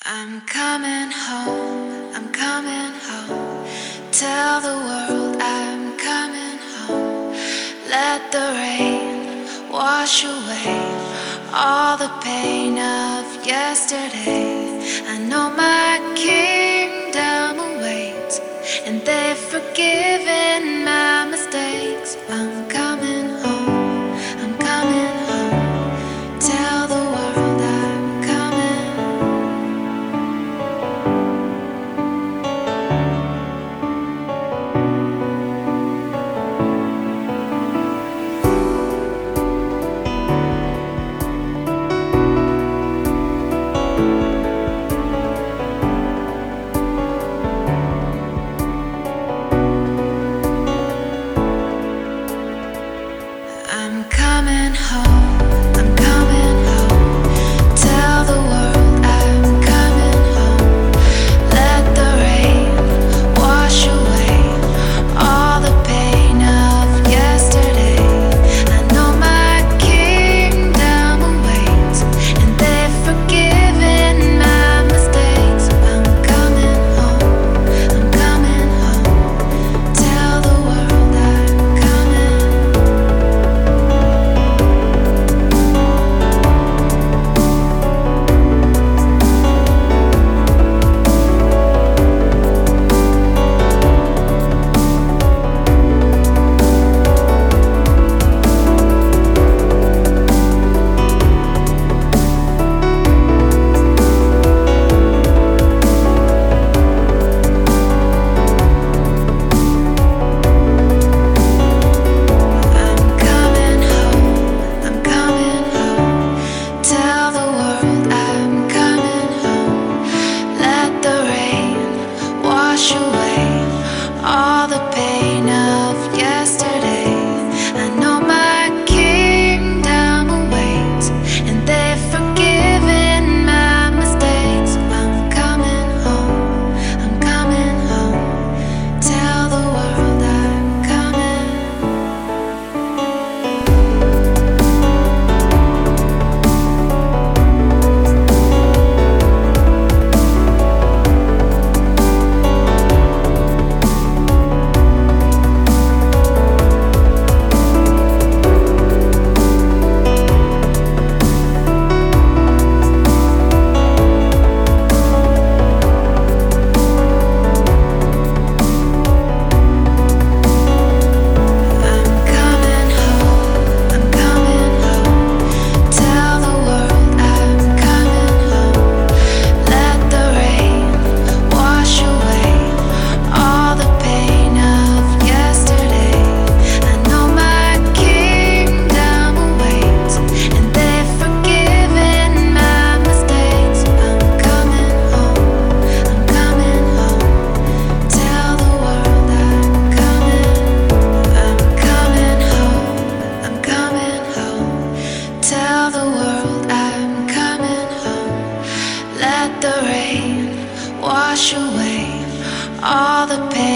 I'm coming home, I'm coming home. Tell the world I'm coming home. Let the rain wash away all the pain of yesterday. I know my kingdom awaits, and they've forgiven my mistakes. I'm coming home, I'm coming home. Tell the world I'm coming. I'm coming home, I'm coming home. Tell the world I'm coming home. Let the rain wash away all the pain of yesterday. I know my kingdom awaits, and they've forgiven my mistakes. I'm coming home, I'm coming home. Tell the world I'm coming. I'm coming home, I'm coming home. Tell the world I'm coming home. Let the rain wash away all the pain of yesterday. I know my kingdom awaits, and they've forgiven my mistakes. I'm coming home, I'm coming home. Tell the world I'm coming. I'm coming home, I'm coming home. Tell the world I'm coming home. Let the rain wash away all the pain of yesterday. I know my kingdom awaits, and they've forgiven my mistakes. I'm coming home, I'm coming home. Tell the world I'm coming. I'm coming home, I'm coming home. Tell the world I'm coming home. Let the rain wash away all the pain